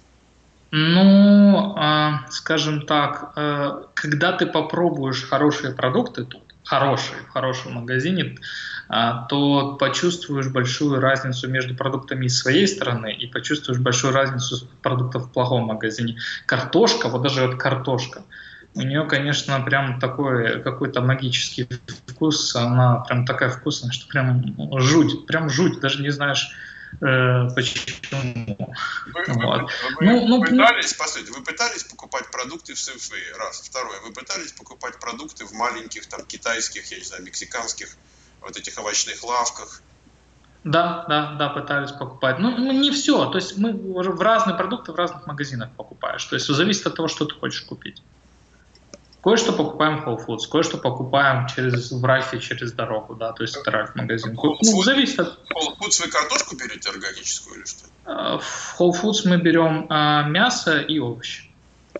Скажем так, когда ты попробуешь хорошие продукты тут, в хорошем магазине, то почувствуешь большую разницу между продуктами из своей страны и почувствуешь большую разницу продуктов в плохом магазине. Картошка, картошка, у нее, конечно, прям такой какой-то магический вкус, она прям такая вкусная, что прям жуть, даже не знаешь, почему. Вы пытались покупать продукты в Safeway, раз. Второе, вы пытались покупать продукты в маленьких, там, китайских, я не знаю, мексиканских, вот этих овощных лавках? Да, пытались покупать. Не все, то есть мы в разные продукты в разных магазинах покупаешь, то есть зависит от того, что ты хочешь купить. Кое-что покупаем в Whole Foods, кое-что покупаем в Райфе через дорогу, да, то есть это Райф-магазин. Зависит от... В Whole Foods вы картошку берете органическую или что? В Whole Foods мы берем мясо и овощи.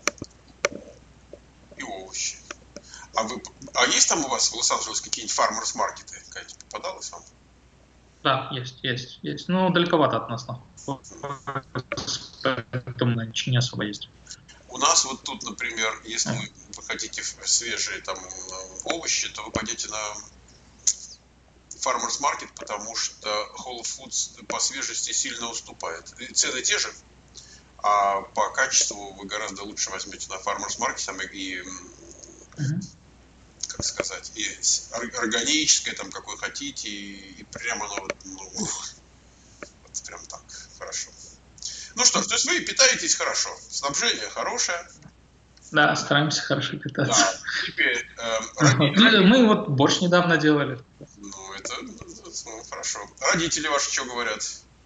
А есть там у вас в Лос-Анджелесе какие-нибудь фармерс-маркеты? Какая-нибудь попадалась вам? Да, есть. Далековато от нас, поэтому не особо есть. У нас вот тут, например, если вы хотите свежие там овощи, то вы пойдете на Farmers Market, потому что Whole Foods по свежести сильно уступает. И цены те же, а по качеству вы гораздо лучше возьмете на Farmers Market и как сказать, и органическое, там, какое хотите, и прямо оно вот прям так, хорошо. Ну что ж, то есть вы питаетесь хорошо, снабжение хорошее. Да, стараемся хорошо питаться. Да, теперь, мы вот борщ недавно делали. Ну, это хорошо. Родители ваши что говорят?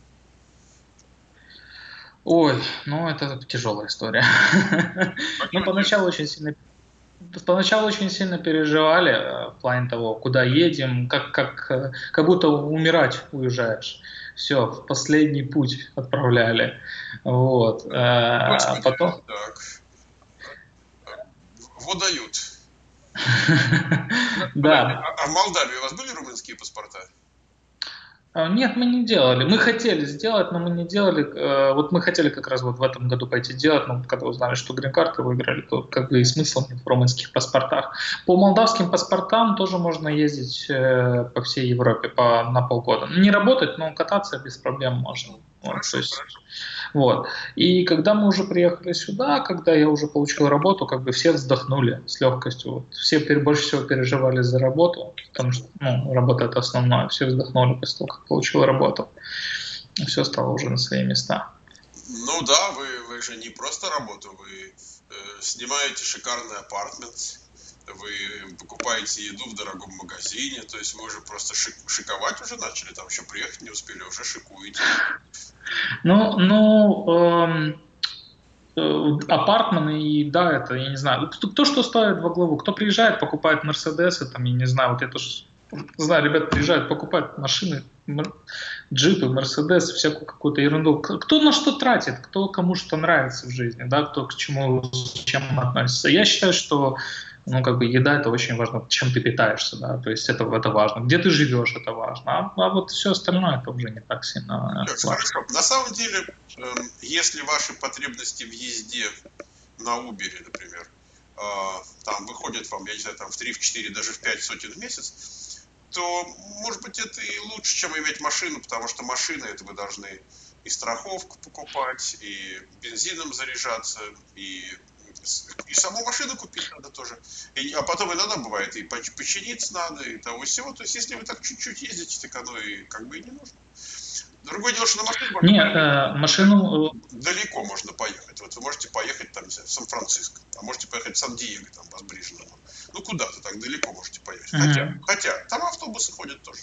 Ой, ну это тяжелая история. Ну, поначалу очень сильно переживали в плане того, куда едем, как будто умирать уезжаешь. Все, в последний путь отправляли. Вот. Господи, потом... Так. Вот дают. Да. А в Молдавии у вас были румынские паспорта? Нет, мы не делали. Мы хотели сделать, но мы не делали. Вот мы хотели как раз вот в этом году пойти делать, но когда узнали, что грин-карты выиграли, то как бы и смысла нет в румынских паспортах. По молдавским паспортам тоже можно ездить по всей Европе на полгода. Не работать, но кататься без проблем можно. Хорошо, хорошо. Вот. И когда мы уже приехали сюда, когда я уже получил работу, как бы все вздохнули с легкостью. Вот. Все больше всего переживали за работу, потому что работа это основное. Все вздохнули после того, как получил работу. И все стало уже на свои места. Ну да, вы же не просто работу, вы снимаете шикарный апартмент, вы покупаете еду в дорогом магазине, то есть вы уже просто шиковать уже начали, там еще приехать не успели, уже шикуете. Апартмены, и да, это, я не знаю, кто что ставит во главу, кто приезжает, покупает Мерседесы, там, я не знаю, вот я тоже знаю, ребята приезжают, покупают машины, джипы, Мерседесы, всякую какую-то ерунду. Кто на что тратит, кто кому что нравится в жизни, да, кто к чему, чем относится. Я считаю, что еда это очень важно, чем ты питаешься, да, то есть это важно. Где ты живешь, это важно. А вот все остальное это уже не так сильно важно. На самом деле, если ваши потребности в езде на Uber, например, там выходят вам, я не знаю, там в 3, в 4, даже в 5 сотен в месяц, то, может быть, это и лучше, чем иметь машину, потому что машины это вы должны и страховку покупать, и бензином заряжаться, и саму машину купить надо тоже. А потом иногда бывает и починиться надо, и того всего. То есть, если вы так чуть-чуть ездите, так оно и как бы и не нужно. Другое дело, что на машину машину далеко можно поехать. Вот вы можете поехать там, в Сан-Франциско, а можете поехать в Сан-Диего, там, возбрежно. Ну, куда-то так далеко можете поехать. Хотя там автобусы ходят тоже.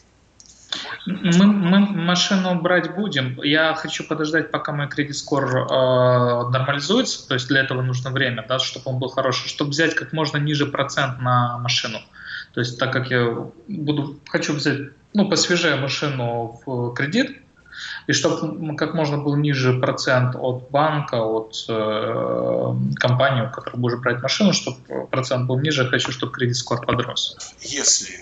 Мы машину брать будем. Я хочу подождать, пока мой кредит-скор нормализуется. То есть для этого нужно время, да, чтобы он был хороший, чтобы взять как можно ниже процент на машину. То есть так как я хочу взять посвежее машину в кредит, и чтобы как можно был ниже процент от банка, от компании, у которой будешь брать машину, чтобы процент был ниже, хочу, чтобы кредит-скор подрос. Если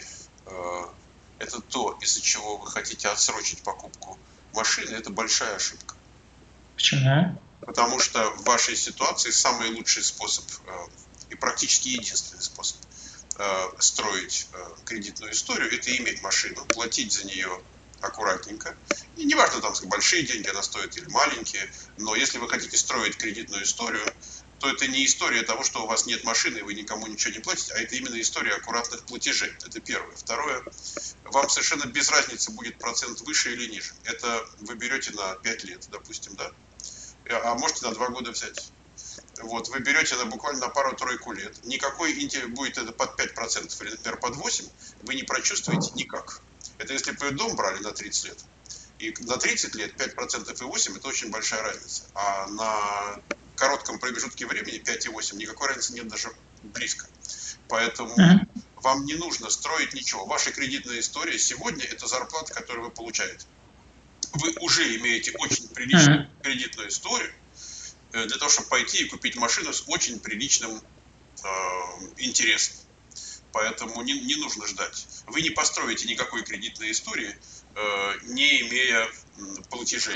это то, из-за чего вы хотите отсрочить покупку машины, это большая ошибка. Почему? Потому что в вашей ситуации самый лучший способ и практически единственный способ строить кредитную историю – это иметь машину, платить за нее аккуратненько. И неважно, там большие деньги она стоит или маленькие, но если вы хотите строить кредитную историю, то это не история того, что у вас нет машины, и вы никому ничего не платите, а это именно история аккуратных платежей. Это первое. Второе, вам совершенно без разницы, будет процент выше или ниже. Это вы берете на 5 лет, допустим, да? А можете на 2 года взять. Вот, вы берете буквально на пару-тройку лет. Никакой будет это под 5% или, например, под 8%, вы не прочувствуете никак. Это если бы вы дом брали на 30 лет. И на 30 лет 5% и 8% это очень большая разница. А на коротком промежутке времени 5 и 8 никакой разницы нет даже близко. Поэтому вам не нужно строить ничего. Ваша кредитная история сегодня это зарплата, которую вы получаете. Вы уже имеете очень приличную кредитную историю для того, чтобы пойти и купить машину с очень приличным интересом. Поэтому не нужно ждать. Вы не построите никакой кредитной истории, не имея платежей.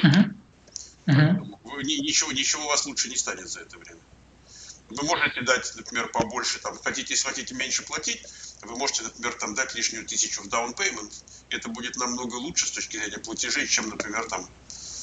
Ничего у вас лучше не станет за это время. Вы можете дать, например, побольше, если хотите меньше платить, вы можете, например, дать лишнюю 1000 в down payment. Это будет намного лучше с точки зрения платежей, чем, например,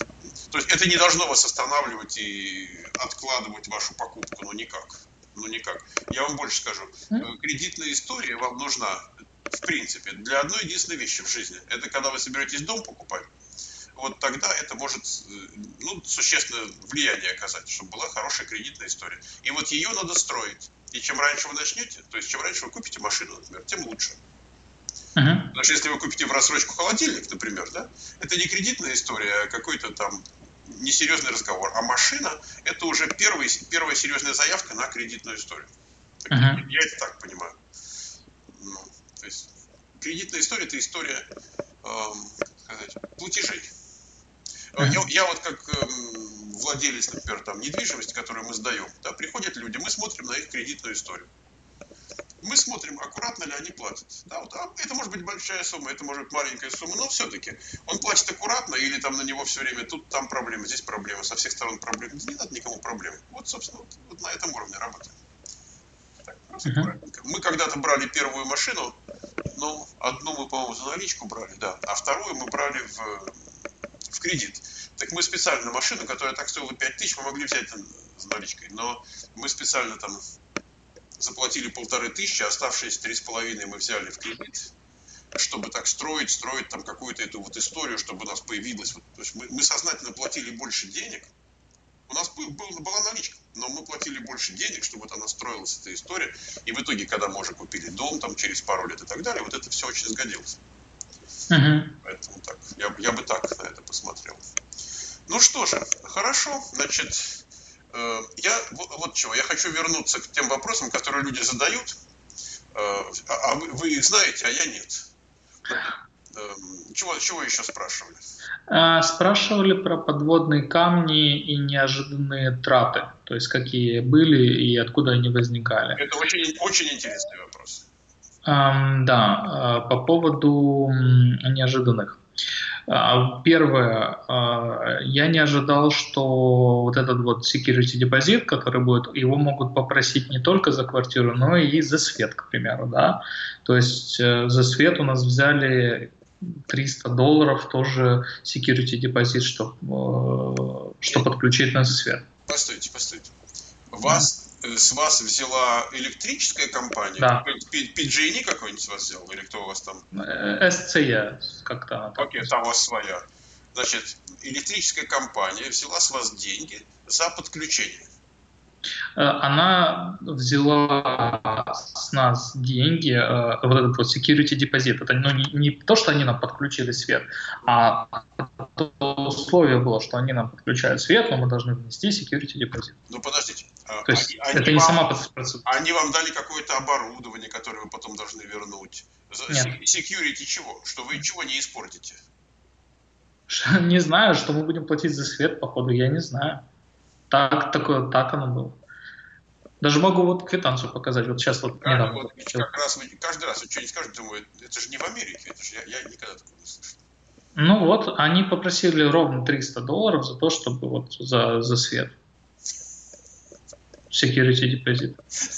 То есть это не должно вас останавливать и откладывать вашу покупку, ну никак. Ну никак. Я вам больше скажу. Кредитная история вам нужна, в принципе, для одной единственной вещи в жизни. Это когда вы собираетесь дом покупать, вот тогда это может существенное влияние оказать, чтобы была хорошая кредитная история. И вот ее надо строить. И чем раньше вы начнете, то есть чем раньше вы купите машину, например, тем лучше. Потому что если вы купите в рассрочку холодильник, например, да, это не кредитная история, а какой-то там несерьезный разговор. А машина – это уже первая серьезная заявка на кредитную историю. Я это так понимаю. То есть кредитная история – это история платежей. Я вот как владелец, например, там, недвижимости, которую мы сдаем, да, приходят люди, мы смотрим на их кредитную историю. Мы смотрим, аккуратно ли они платят. Да, вот, это может быть большая сумма, это может быть маленькая сумма, но все-таки он платит аккуратно, или там на него все время тут там проблемы, здесь проблемы, со всех сторон проблемы. Не надо никому проблем. Вот, собственно, вот на этом уровне работаем. Так, просто аккуратненько. Мы когда-то брали первую машину, ну, одну мы, по-моему, за наличку брали, да, а вторую мы брали в кредит. Так мы специально машину, которая так стоила 5000, мы могли взять с наличкой, но мы специально там заплатили 1500, оставшиеся 3,5 мы взяли в кредит, чтобы так строить там какую-то эту вот историю, чтобы у нас появилась. Вот, то есть мы сознательно платили больше денег. У нас была наличка, но мы платили больше денег, чтобы вот она строилась, эта история. И в итоге, когда мы уже купили дом там через пару лет и так далее, вот это все очень сгодилось. Поэтому так, я бы так на это посмотрел. Ну что же, хорошо, значит, вот чего, я хочу вернуться к тем вопросам, которые люди задают, а вы их знаете, а я нет. Чего еще спрашивали? Спрашивали про подводные камни и неожиданные траты, то есть какие были и откуда они возникали. Это очень, очень интересный вопрос. Да, по поводу неожиданных. Первое, я не ожидал, что вот этот вот security депозит, который будет, его могут попросить не только за квартиру, но и за свет, к примеру, да. То есть за свет у нас взяли $300, тоже security депозит, что подключить на свет. Постойте. С вас взяла электрическая компания? Да. PG&E какой-нибудь с вас взял? Или кто у вас там? SCE как-то. Окей, там у вас своя. Значит, электрическая компания взяла с вас деньги за подключение. Она взяла с нас деньги, вот этот вот security депозит. Это не то, что они нам подключили свет, а то условие было, что они нам подключают свет, но мы должны внести security депозит. Ну подождите. То есть это не сама процедура. Они вам дали какое-то оборудование, которое вы потом должны вернуть. Нет. Security чего? Что вы ничего не испортите? Не знаю, что мы будем платить за свет, походу, я не знаю. Так оно было. Даже могу вот квитанцию показать. Вот сейчас вот недавно. Вот, как раз вы каждый раз что-нибудь скажете, думаю, это же не в Америке, это же я никогда такого не слышал. Ну вот, они попросили ровно $300 за то, чтобы вот за свет. Security депозит.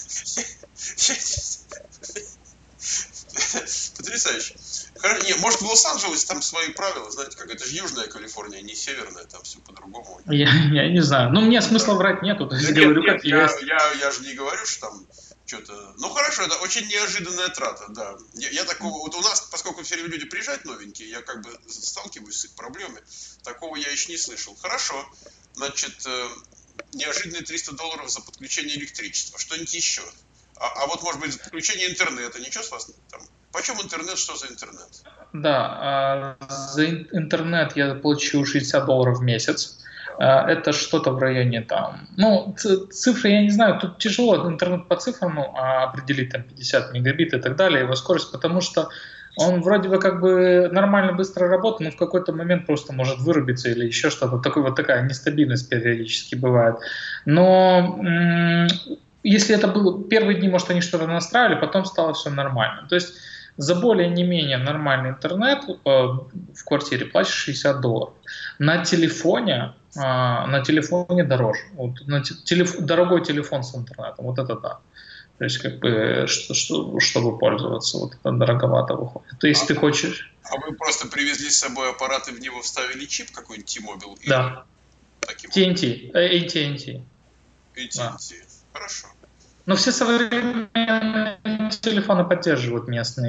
Потрясающе. Может, в Лос-Анджелесе там свои правила, знаете, как это же Южная Калифорния, не Северная, там все по-другому. Я не знаю. Ну, мне смысла врать нету. То есть говорю, как есть. Я же не говорю, что там что-то... Ну, хорошо, это очень неожиданная трата, да. Я такого... Вот у нас, поскольку все люди приезжают новенькие, я как бы сталкиваюсь с их проблемами, такого я еще не слышал. Хорошо, значит, неожиданные $300 за подключение электричества. Что-нибудь еще? А вот, может быть, за подключение интернета. Ничего с вас там? Почем интернет? Что за интернет? Да, за интернет я плачу $60 в месяц. Это что-то в районе там... Ну, цифры я не знаю, тут тяжело интернет по цифрам определить, там 50 мегабит и так далее, его скорость, потому что он вроде бы как бы нормально быстро работает, но в какой-то момент просто может вырубиться или еще что-то. Такая нестабильность периодически бывает. Но если это было первые дни, может, они что-то настраивали, потом стало все нормально. То есть за более-не-менее нормальный интернет в квартире платишь $60. На телефоне дороже. Вот, дорогой телефон с интернетом, вот это да. То есть, как бы, чтобы пользоваться, вот это дороговато выходит. То есть, ты хочешь... А вы просто привезли с собой аппарат и в него вставили чип какой-нибудь T-Mobile? Да. таким TNT, AT&T. AT&T. Да. Хорошо. Но все современные телефоны поддерживают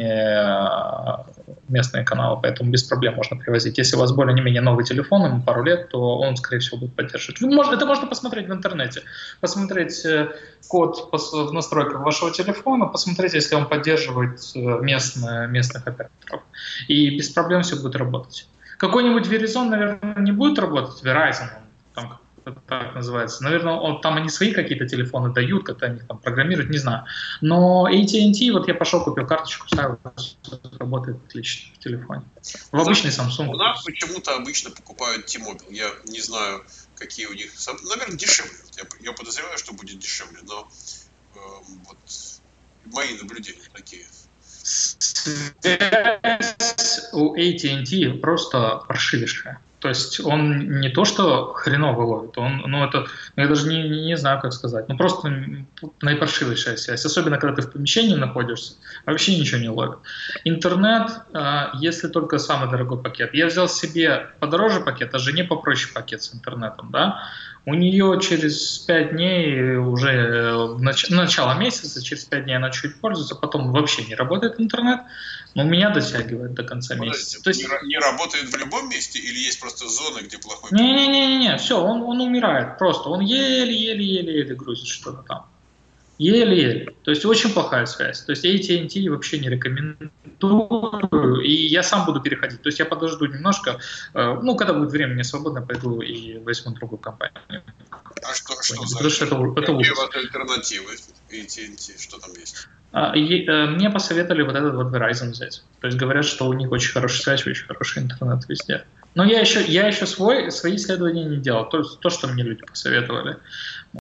местные каналы, поэтому без проблем можно привозить. Если у вас более-менее новый телефон, ему пару лет, то он, скорее всего, будет поддерживать. Это можно посмотреть в интернете. Посмотреть код в настройках вашего телефона, посмотреть, если он поддерживает местных операторов. И без проблем все будет работать. Какой-нибудь Verizon, наверное, не будет работать. Verizon, там так называется. Наверное, там они свои какие-то телефоны дают, как-то они там программируют, не знаю. Но AT&T, вот я пошел, купил карточку, ставил, работает отлично в телефоне. В обычный Samsung. У нас почему-то обычно покупают T-Mobile. Я не знаю, какие у них... Наверное, дешевле. Я подозреваю, что будет дешевле, но вот мои наблюдения такие. Связь у AT&T просто паршивейшая. То есть он не то, что хреново ловит, я даже не знаю, как сказать, просто наипаршивейшая связь, особенно когда ты в помещении находишься, вообще ничего не ловит. Интернет, если только самый дорогой пакет. Я взял себе подороже пакет, а жене попроще пакет с интернетом, да. У нее через 5 дней, уже начало месяца, через 5 дней она чуть пользуется, потом вообще не работает интернет, но у меня дотягивает до конца месяца. То есть не работает в любом месте или есть просто зоны, где плохой? Не, все, он умирает просто, он еле-еле грузит что-то там. Еле-еле. То есть очень плохая связь. То есть AT&T вообще не рекомендую, и я сам буду переходить. То есть я подожду немножко, когда будет время мне свободно, пойду и возьму другую компанию. А что за какие у вас альтернативы AT&T? Что там есть? Мне посоветовали вот этот вот Verizon взять. То есть говорят, что у них очень хорошая связь, очень хороший интернет везде. Но я еще свои исследования не делал. То, что мне люди посоветовали.